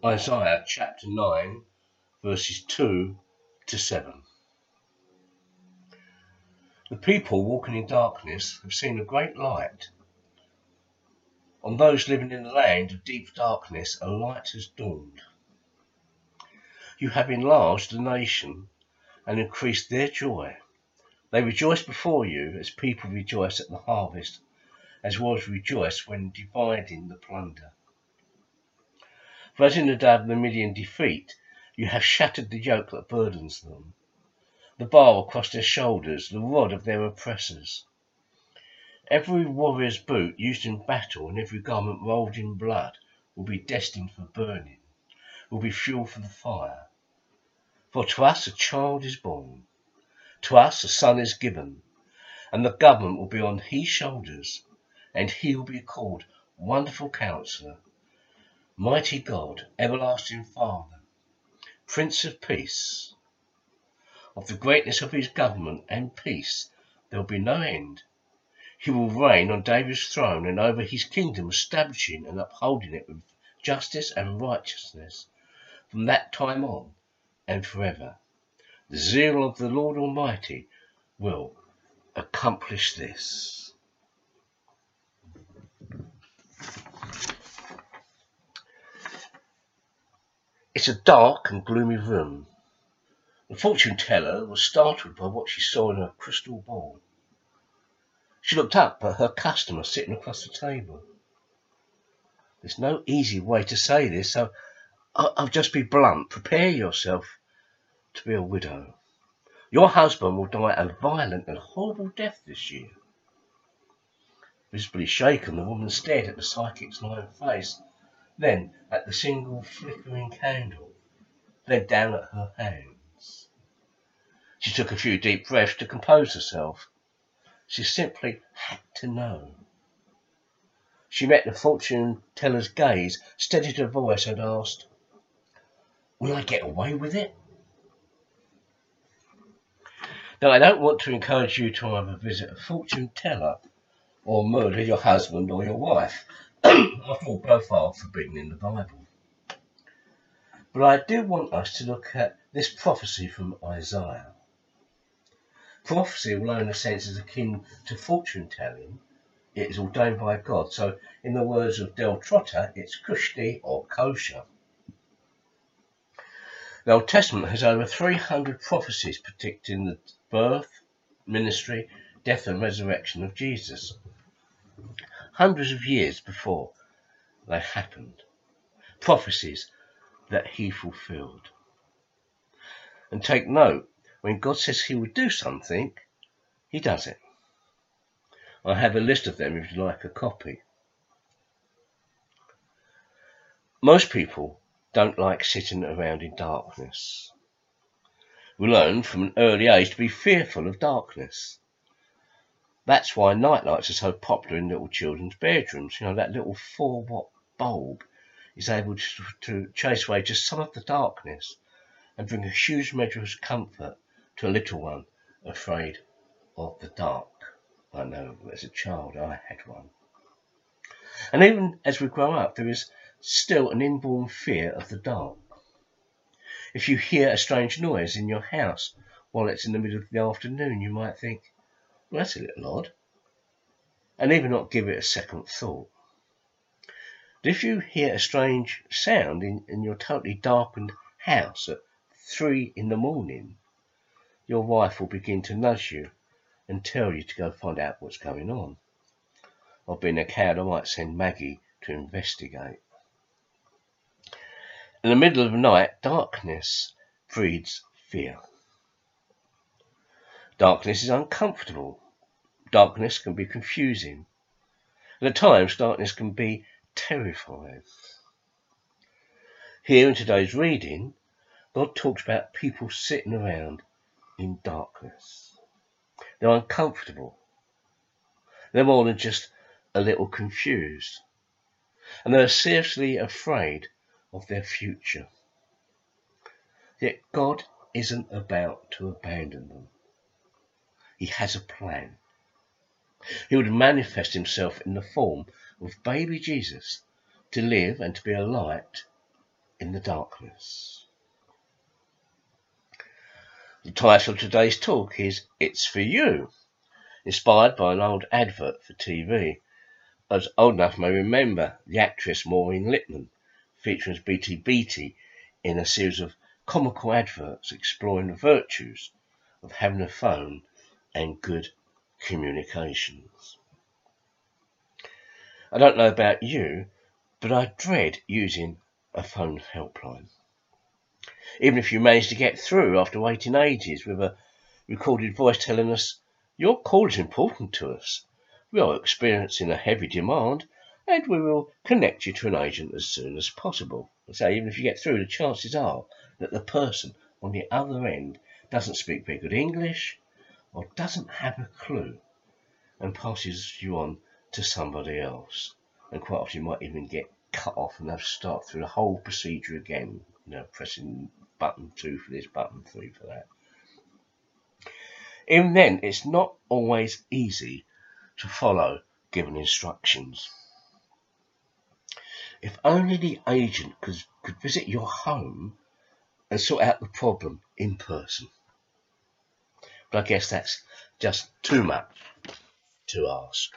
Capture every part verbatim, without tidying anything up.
Isaiah chapter nine, verses two to seven. The people walking in darkness have seen a great light. On those living in the land of deep darkness, a light has dawned. You have enlarged the nation and increased their joy. They rejoice before you as people rejoice at the harvest, as well as rejoice when dividing the plunder. For as in the day of the Midian defeat, you have shattered the yoke that burdens them, the bar across their shoulders, the rod of their oppressors. Every warrior's boot used in battle and every garment rolled in blood will be destined for burning, will be fuel for the fire. For to us a child is born, to us a son is given, and the government will be on his shoulders, and he will be called Wonderful Counselor, Mighty God, Everlasting Father, Prince of Peace. Of the greatness of his government and peace there will be no end. He will reign on David's throne and over his kingdom, establishing and upholding it with justice and righteousness from that time on and forever. The zeal of the Lord Almighty will accomplish this. It's a dark and gloomy room. The fortune teller was startled by what she saw in her crystal ball. She looked up at her customer sitting across the table. There's no easy way to say this, so I'll, I'll just be blunt. Prepare yourself to be a widow. Your husband will die a violent and horrible death this year. Visibly shaken, the woman stared at the psychic's lined face, then at the single flickering candle, then down at her hands. She took a few deep breaths to compose herself. She simply had to know. She met the fortune teller's gaze, steadied her voice and asked, "Will I get away with it?" Now, I don't want to encourage you to either visit a fortune teller or murder your husband or your wife. After all, both are forbidden in the Bible. But I do want us to look at this prophecy from Isaiah. Prophecy, although in a sense is akin to fortune telling, it is ordained by God. So, in the words of Del Trotter, it's kushti or kosher. The Old Testament has over three hundred prophecies predicting the birth, ministry, death and resurrection of Jesus, hundreds of years before they happened. Prophecies that he fulfilled. And take note, when God says he will do something, he does it. I have a list of them if you'd like a copy. Most people don't like sitting around in darkness. We learn from an early age to be fearful of darkness. That's why nightlights are so popular in little children's bedrooms. You know, that little four watt bulb is able to, to chase away just some of the darkness and bring a huge measure of comfort to a little one afraid of the dark. I know, as a child I had one. And even as we grow up, there is still an inborn fear of the dark. If you hear a strange noise in your house while it's in the middle of the afternoon, you might think, well, that's a little odd, and even not give it a second thought. But if you hear a strange sound in, in your totally darkened house at three in the morning, your wife will begin to nudge you and tell you to go find out what's going on. Or being a coward, I might send Maggie to investigate. In the middle of the night, darkness breeds fear. Darkness is uncomfortable. Darkness can be confusing. And at times, darkness can be terrifying. Here in today's reading, God talks about people sitting around in darkness. They're uncomfortable. They're more than just a little confused. And they're seriously afraid of their future. Yet God isn't about to abandon them. He has a plan. He would manifest himself in the form of baby Jesus to live and to be a light in the darkness. The title of today's talk is It's For You, inspired by an old advert for T V. Those old enough may remember the actress Maureen Lipman featuring as Beatty Beatty in a series of comical adverts exploring the virtues of having a phone and good communications. I don't know about you, but I dread using a phone helpline. Even if you manage to get through after waiting ages with a recorded voice telling us, your call is important to us. We are experiencing a heavy demand and we will connect you to an agent as soon as possible. So even if you get through, the chances are that the person on the other end doesn't speak very good English or doesn't have a clue and passes you on to somebody else. And quite often you might even get cut off and have to start through the whole procedure again, you know, pressing button two for this, button three for that. Even then, it's not always easy to follow given instructions. If only the agent could, could visit your home and sort out the problem in person. But I guess that's just too much to ask.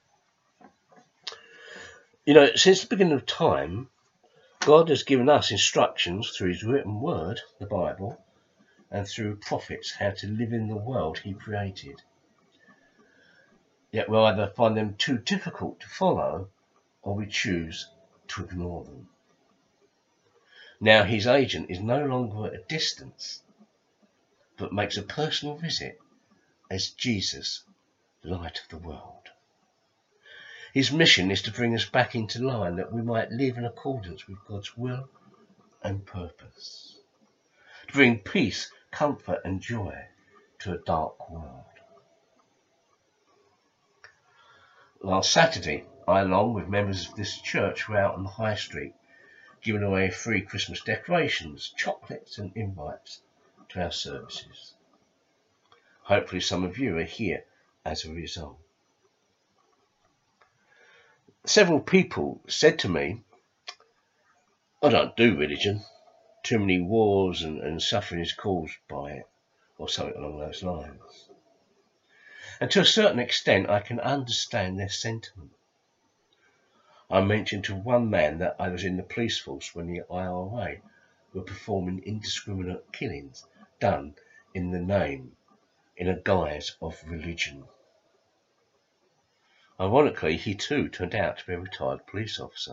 You know, since the beginning of time, God has given us instructions through his written word, the Bible, and through prophets how to live in the world he created. Yet we either find them too difficult to follow or we choose to ignore them. Now his agent is no longer at a distance, but makes a personal visit as Jesus, light of the world. His mission is to bring us back into line that we might live in accordance with God's will and purpose. To bring peace, comfort and joy to a dark world. Last Saturday, I, along with members of this church, were out on the high street, giving away free Christmas decorations, chocolates and invites to our services. Hopefully some of you are here as a result. Several people said to me, I don't do religion. Too many wars and, and suffering is caused by it, or something along those lines. And to a certain extent, I can understand their sentiment. I mentioned to one man that I was in the police force when the I R A were performing indiscriminate killings done in the name, in a guise of religion. Ironically, he too turned out to be a retired police officer.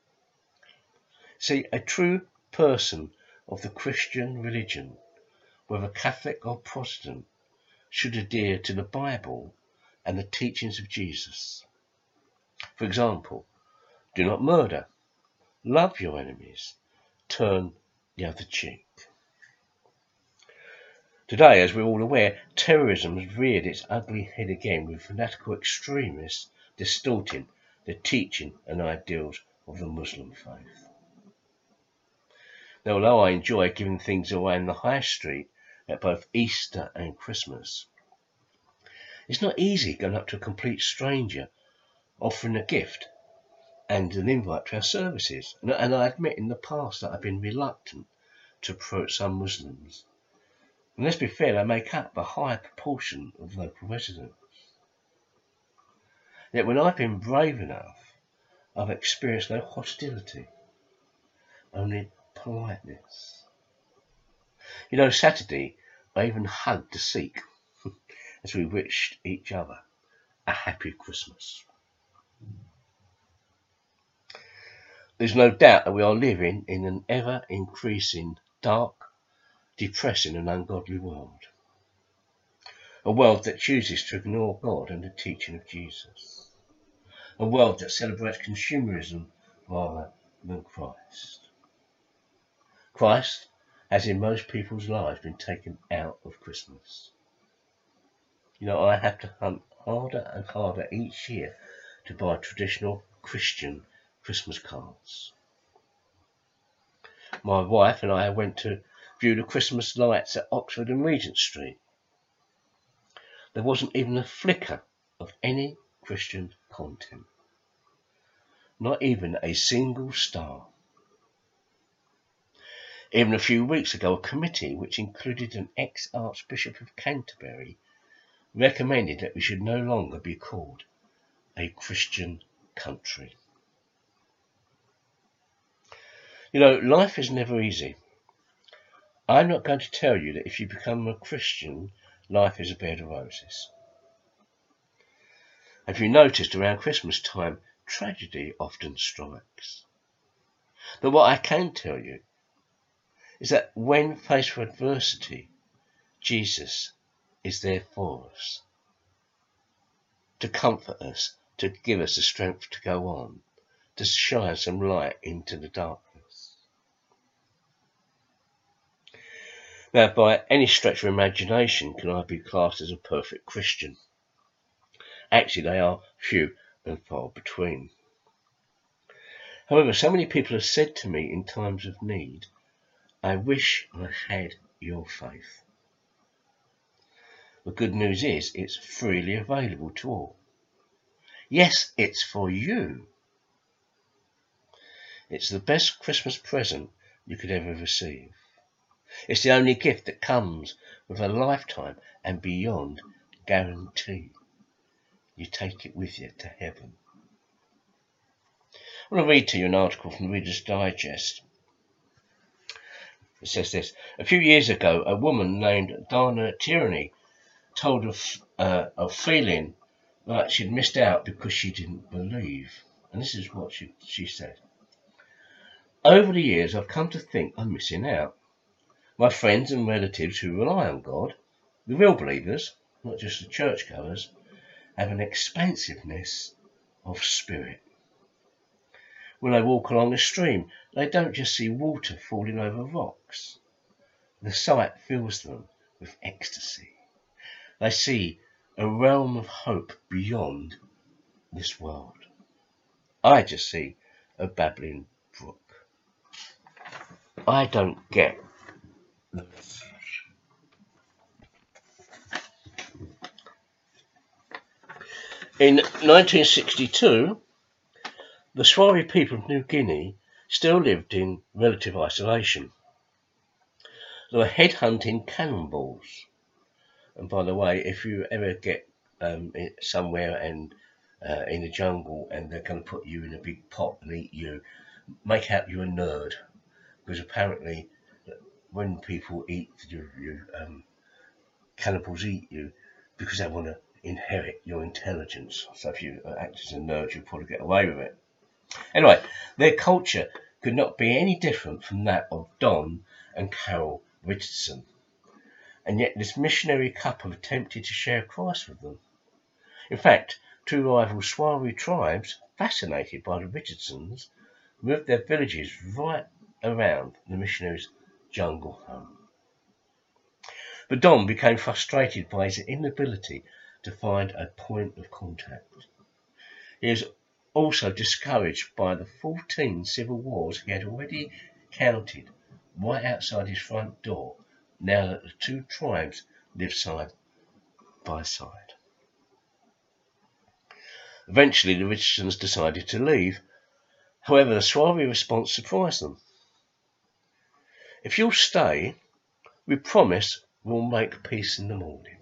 See, a true person of the Christian religion, whether Catholic or Protestant, should adhere to the Bible and the teachings of Jesus. For example, do not murder, love your enemies, turn the other cheek. Today, as we're all aware, terrorism has reared its ugly head again with fanatical extremists distorting the teaching and ideals of the Muslim faith. Now, although I enjoy giving things away in the high street at both Easter and Christmas, it's not easy going up to a complete stranger, offering a gift and an invite to our services. And, and I admit in the past that I've been reluctant to approach some Muslims. And let's be fair, they make up a high proportion of local residents. Yet when I've been brave enough, I've experienced no hostility, only politeness. You know, Saturday, I even hugged a Sikh as we wished each other a happy Christmas. There's no doubt that we are living in an ever-increasing, dark, depressing and ungodly world. A world that chooses to ignore God and the teaching of Jesus. A world that celebrates consumerism rather than Christ. Christ has in most people's lives been taken out of Christmas. You know, I have to hunt harder and harder each year to buy traditional Christian Christmas cards. My wife and I went to view the Christmas lights at Oxford and Regent Street. There wasn't even a flicker of any Christian content. Not even a single star. Even a few weeks ago, a committee, which included an ex-Archbishop of Canterbury, recommended that we should no longer be called a Christian country. You know, life is never easy. I'm not going to tell you that if you become a Christian, life is a bed of roses. Have you noticed around Christmas time, tragedy often strikes? But what I can tell you is that when faced with adversity, Jesus is there for us, to comfort us, to give us the strength to go on, to shine some light into the darkness. Now, by any stretch of imagination, can I be classed as a perfect Christian? Actually, they are few and far between. However, so many people have said to me in times of need, I wish I had your faith. The good news is it's freely available to all. Yes, it's for you. It's the best Christmas present you could ever receive. It's the only gift that comes with a lifetime and beyond guarantee. You take it with you to heaven. I want to read to you an article from Reader's Digest. It says this: a few years ago, a woman named Dana Tierney told of, uh, of feeling like she'd missed out because she didn't believe. And this is what she, she said. Over the years, I've come to think I'm missing out. My friends and relatives who rely on God, the real believers, not just the churchgoers, have an expansiveness of spirit. When they walk along a stream, they don't just see water falling over rocks. The sight fills them with ecstasy. They see a realm of hope beyond this world. I just see a babbling brook. I don't get the message. In nineteen sixty-two, the Swazi people of New Guinea still lived in relative isolation. They were headhunting cannonballs. And by the way, if you ever get um, somewhere and uh, in the jungle and they're going to put you in a big pot and eat you, make out you're a nerd. Because apparently when people eat you, you um, cannibals eat you because they want to inherit your intelligence. So if you act as a nerd, you'll probably get away with it. Anyway, their culture could not be any different from that of Don and Carol Richardson. And yet this missionary couple attempted to share Christ with them. In fact, two rival Swazi tribes, fascinated by the Richardsons, moved their villages right around the missionaries' jungle home. But Don became frustrated by his inability to find a point of contact. He was also discouraged by the fourteen civil wars he had already counted right outside his front door, now that the two tribes lived side by side. Eventually, the Richardsons decided to leave. However, the Swazi response surprised them. If you'll stay, we promise we'll make peace in the morning.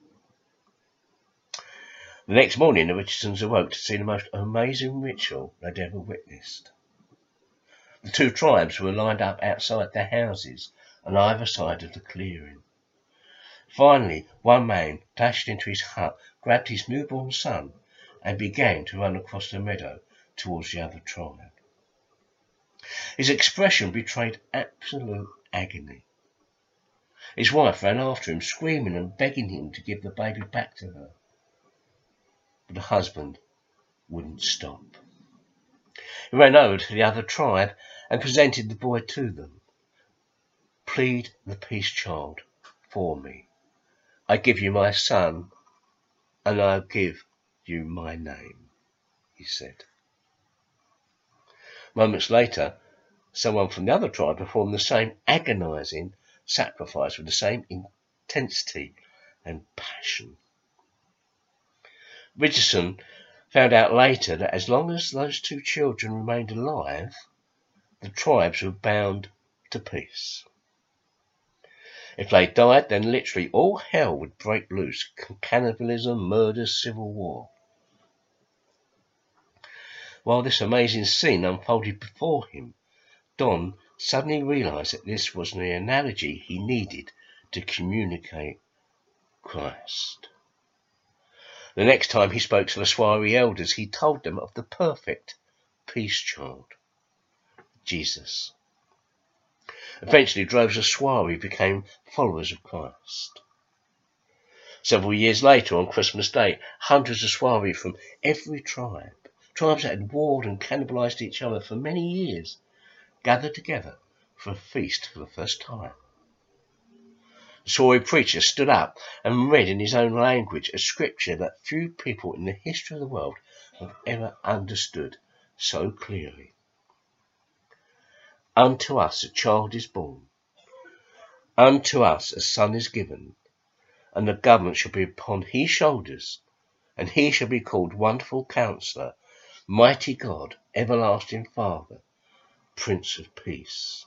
The next morning, the Richardsons awoke to see the most amazing ritual they'd ever witnessed. The two tribes were lined up outside their houses on either side of the clearing. Finally, one man dashed into his hut, grabbed his newborn son, and began to run across the meadow towards the other tribe. His expression betrayed absolute agony. His wife ran after him, screaming and begging him to give the baby back to her. But the husband wouldn't stop. He ran over to the other tribe and presented the boy to them. Plead the peace child for me. I give you my son, and I'll give you my name, he said. Moments later, someone from the other tribe performed the same agonizing sacrifice with the same intensity and passion. Richardson found out later that as long as those two children remained alive, the tribes were bound to peace. If they died, then literally all hell would break loose. Cannibalism, murder, civil war. While this amazing scene unfolded before him, Don suddenly realized that this was the analogy he needed to communicate Christ. The next time he spoke to the Soiree elders, he told them of the perfect peace child, Jesus. Eventually, droves of Soiree became followers of Christ. Several years later, on Christmas Day, hundreds of Soiree from every tribe, tribes that had warred and cannibalized each other for many years, gathered together for a feast for the first time. The Soiree preacher stood up and read in his own language a scripture that few people in the history of the world have ever understood so clearly. Unto us a child is born, unto us a son is given, and the government shall be upon his shoulders, and he shall be called Wonderful Counselor, Mighty God, Everlasting Father, Prince of Peace.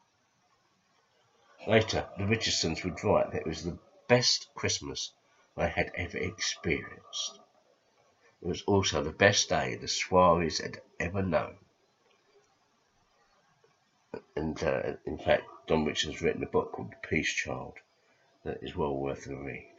Later, the Richardsons would write that it was the best Christmas they had ever experienced. It was also the best day the Soirees had ever known. And uh, in fact, Don Richards has written a book called The Peace Child that is well worth a read.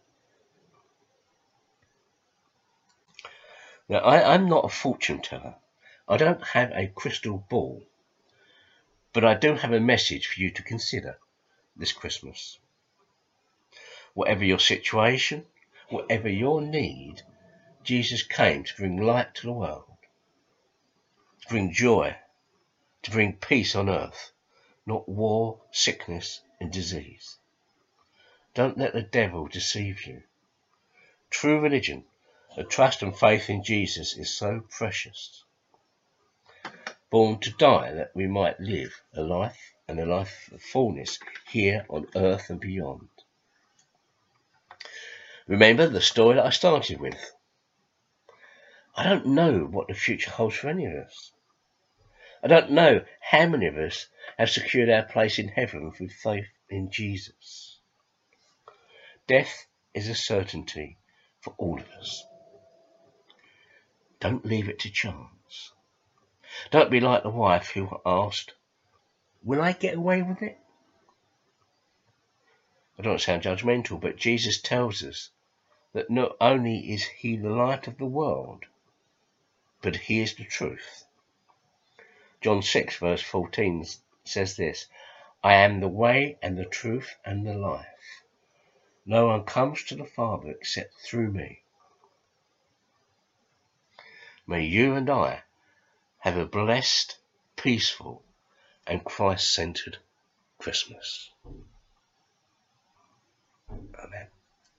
Now, I, I'm not a fortune teller. I don't have a crystal ball. But I do have a message for you to consider this Christmas. Whatever your situation, whatever your need, Jesus came to bring light to the world, to bring joy, to bring peace on earth, not war, sickness, and disease. Don't let the devil deceive you. True religion, the trust and faith in Jesus, is so precious. Born to die that we might live a life and a life of fullness here on earth and beyond. Remember the story that I started with. I don't know what the future holds for any of us. I don't know how many of us have secured our place in heaven through faith in Jesus. Death is a certainty for all of us. Don't leave it to chance. Don't be like the wife who asked, "Will I get away with it?" I don't sound judgmental, but Jesus tells us that not only is he the light of the world, but he is the truth. John six verse fourteen says this, "I am the way and the truth and the life. No one comes to the Father except through me." May you and I have a blessed, peaceful, and Christ-centered Christmas. Amen.